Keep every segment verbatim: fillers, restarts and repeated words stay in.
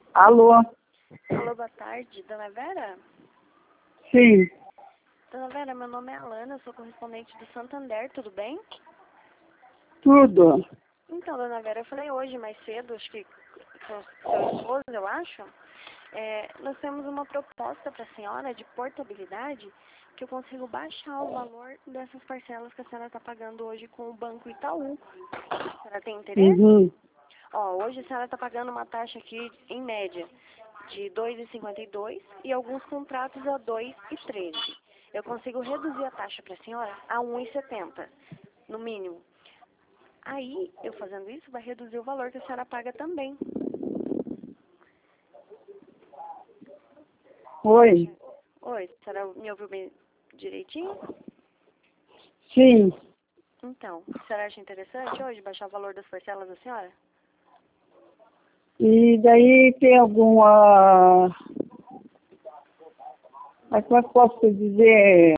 Alô? Alô, boa tarde, dona Vera? Sim. Dona Vera, meu nome é Alana, eu sou correspondente do Santander, tudo bem? Tudo. Então, dona Vera, eu falei hoje mais cedo, acho que com seu esposo, eu acho, é, nós temos uma proposta para a senhora de portabilidade que eu consigo baixar o valor dessas parcelas que a senhora está pagando hoje com o Banco Itaú. A senhora tem interesse? Uhum. Ó, hoje a senhora está pagando uma taxa aqui, em média, de dois vírgula cinquenta e dois e alguns contratos a dois vírgula treze. Eu consigo reduzir a taxa para a senhora a um vírgula setenta, no mínimo. Aí, eu fazendo isso, vai reduzir o valor que a senhora paga também. Oi. Oi, a senhora me ouviu bem direitinho? Sim. Então, a senhora acha interessante hoje baixar o valor das parcelas da senhora? E daí tem alguma... Mas como é que posso te dizer?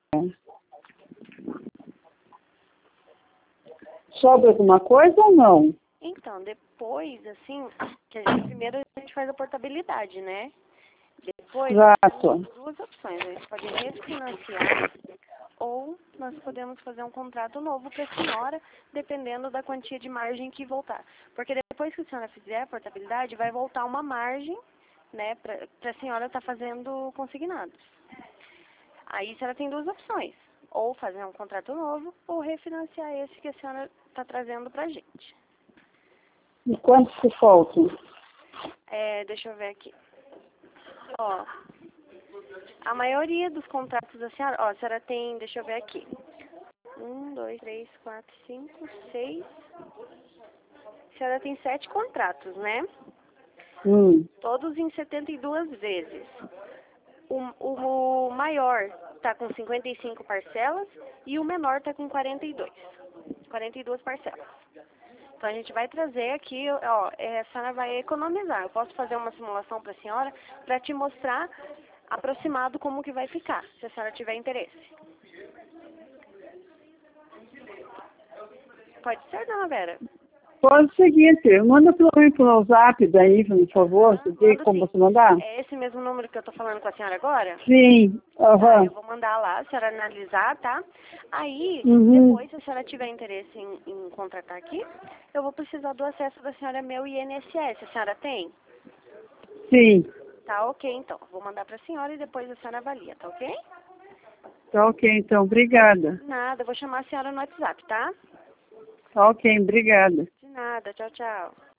Sobra alguma coisa ou não? Então, depois, assim, que a gente, primeiro a gente faz a portabilidade, né? Depois, Exato. temos duas opções. A gente pode refinanciar ou nós podemos fazer um contrato novo para a senhora, dependendo da quantia de margem que voltar. Porque depois que a senhora fizer a portabilidade, vai voltar uma margem, né, para a senhora estar fazendo consignados. Aí a senhora tem duas opções. Ou fazer um contrato novo, ou refinanciar esse que a senhora está trazendo para a gente. E quanto que faltam? É, deixa eu ver aqui. Ó, a maioria dos contratos da senhora, ó, a senhora tem, deixa eu ver aqui. Um, dois, três, quatro, cinco, seis. A senhora tem sete contratos, né? Hum. Todos em setenta e duas vezes. O, o, o maior está com cinquenta e cinco parcelas e o menor está com quarenta e dois. quarenta e duas parcelas. Então a gente vai trazer aqui, ó, a senhora vai economizar. Eu posso fazer uma simulação para a senhora para te mostrar aproximado como que vai ficar, se a senhora tiver interesse. Pode ser, dona Vera? Faz o seguinte, manda pelo mim pelo zap daí, por favor, você tem Mando como sim. você mandar? É esse mesmo número que eu tô falando com a senhora agora? Sim. Tá, Aham. eu vou mandar lá, a senhora analisar, tá? Aí, Uhum. depois, se a senhora tiver interesse em, em contratar aqui, eu vou precisar do acesso da senhora meu I N S S. A senhora tem? Sim. Tá ok, então. Vou mandar pra senhora e depois a senhora avalia, tá ok? Tá ok, então. Obrigada. Nada, eu vou chamar a senhora no WhatsApp, tá? Tá ok, obrigada. De nada, tchau, tchau.